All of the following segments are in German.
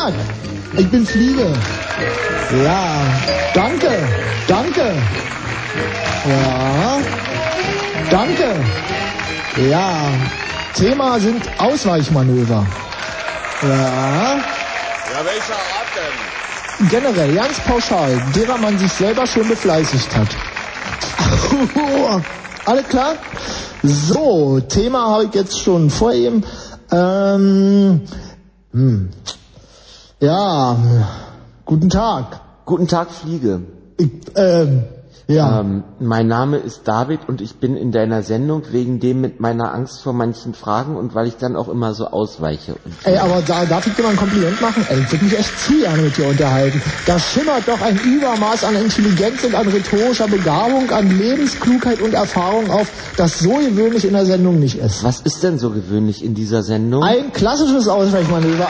Tag. Ich bin Fliege. Ja, danke. Ja, danke. Ja, Thema sind Ausweichmanöver. Ja. Ja, welcher Art denn? Generell, ganz pauschal, derer man sich selber schon befleißigt hat. Alles klar? So, Thema habe ich jetzt schon vor ihm. Ja, guten Tag. Guten Tag, Fliege. Ja. Mein Name ist David und ich bin in deiner Sendung wegen dem mit meiner Angst vor manchen Fragen und weil ich dann auch immer so ausweiche. Ey, aber darf ich dir mal ein Kompliment machen? Ey, ich würde mich echt zu gerne mit dir unterhalten. Da schimmert doch ein Übermaß an Intelligenz und an rhetorischer Begabung, an Lebensklugheit und Erfahrung auf, das so gewöhnlich in der Sendung nicht ist. Was ist denn so gewöhnlich in dieser Sendung? Ein klassisches Ausweichmanöver.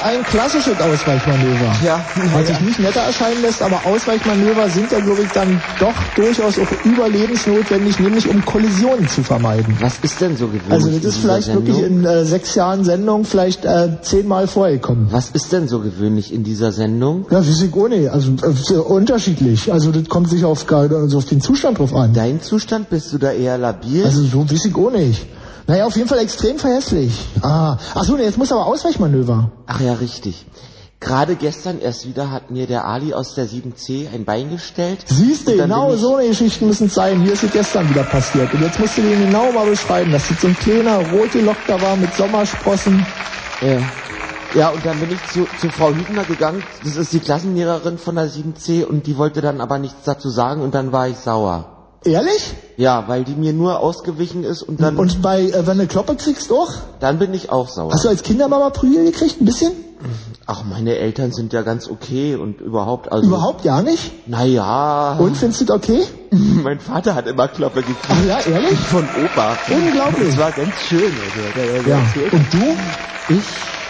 Ja. Was sich nicht netter erscheinen lässt, aber Ausweichmanöver sind ja, glaube ich, dann doch durchaus auch überlebensnotwendig, nämlich um Kollisionen zu vermeiden. Was ist denn so gewöhnlich? Also das ist vielleicht Sendung? wirklich in 6 Jahren Sendung vielleicht 10-mal vorgekommen. Was ist denn so gewöhnlich in dieser Sendung? Ja, weiß ich auch nicht. Also unterschiedlich. Also das kommt sich auf den Zustand drauf an. Dein Zustand? Bist du da eher labil? Also so weiß ich auch nicht. Naja, auf jeden Fall extrem verhässlich. Achso, nee, jetzt muss aber Ausweichmanöver. Ach ja, richtig. Gerade gestern erst wieder hat mir der Ali aus der 7C ein Bein gestellt. Siehst du, genau so eine Geschichten müssen es sein. Hier ist es gestern wieder passiert. Und jetzt musst du den genau mal beschreiben, dass das so ein kleiner Rotgelockter war mit Sommersprossen. Ja, und dann bin ich zu Frau Hübner gegangen. Das ist die Klassenlehrerin von der 7C und die wollte dann aber nichts dazu sagen und dann war ich sauer. Ehrlich? Ja, weil die mir nur ausgewichen ist und dann... Und wenn du Kloppe kriegst auch? Dann bin ich auch sauer. Hast du als Kindermama Prügel gekriegt, ein bisschen? Ach, meine Eltern sind ja ganz okay und überhaupt... Also, überhaupt ja nicht? Naja... Und, findest du das okay? Mein Vater hat immer Kloppe gekriegt. Ach ja, ehrlich? Von Opa. Unglaublich. Das war ganz schön. Also, ja. Und du? Ich?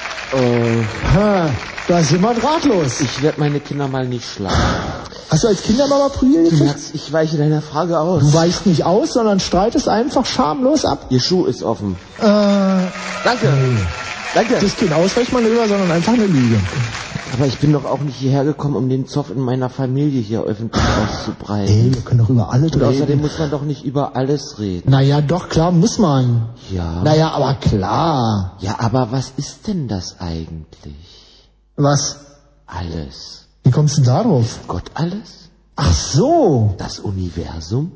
Da sind wir drahtlos. Ich werde meine Kinder mal nicht schlagen. Hast du als Kindermama Prügel gekriegt? Du merkst, ich weiche deiner Frage aus. Du weichst nicht aus, sondern streitest einfach schamlos ab. Ihr Schuh ist offen. Danke. Danke. Das ist kein Ausweichmanöver, sondern einfach eine Lüge. Aber ich bin doch auch nicht hierher gekommen, um den Zoff in meiner Familie hier öffentlich auszubreiten. Ey, wir können doch über alles reden. Und außerdem muss man doch nicht über alles reden. Naja, doch, klar muss man. Ja. Naja, aber klar. Ja, aber was ist denn das eigentlich? Was? Alles. Wie kommst du da drauf? Gott alles? Ach so. Das Universum?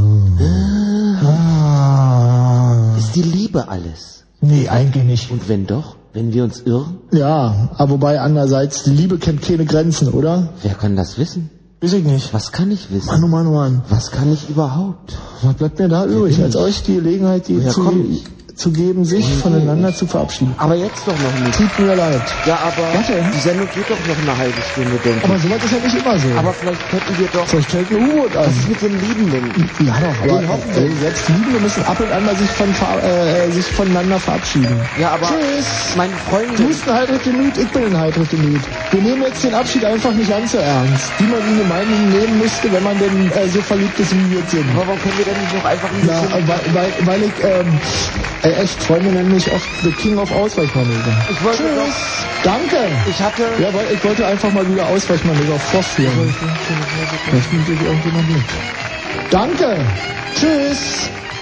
Ist die Liebe alles? Nee, eigentlich nicht. Und wenn doch? Wenn wir uns irren? Ja, aber wobei andererseits, die Liebe kennt keine Grenzen, oder? Wer kann das wissen? Weiß ich nicht. Was kann ich wissen? Mann. Was kann ich überhaupt? Was bleibt mir da übrig, als euch die Gelegenheit zu geben, sich voneinander zu verabschieden? Aber jetzt doch noch nicht. Tut mir leid. Ja, aber warte. Die Sendung geht doch noch eine halbe Stunde, denke ich. Aber sowas ist ja nicht immer so. Aber vielleicht könnten wir doch... Vielleicht fällt ein U-Boot an. Was ist mit den Liebenden? Ja doch, aber selbst Liebende müssen ab und an mal sich voneinander verabschieden. Ja, aber... Tschüss. Meine Freundin... Du bist ein heiteres Gemüt, ich bin ein heiteres Gemüt. Wir nehmen jetzt den Abschied einfach nicht allzu ernst. Wie man ihn gemeinhin nehmen müsste, wenn man denn so verliebt ist, wie wir jetzt sind. Aber warum können wir denn nicht noch einfach ein bisschen... Weil ich... echt, Freunde nennen mich oft The King of Ausweichmanöver. Ich wollte Tschüss. Danke. Ich hatte... Ja, weil ich wollte einfach mal wieder Ausweichmanöver fortführen. Vielleicht nimmt sich irgendjemand mit. Danke. Tschüss.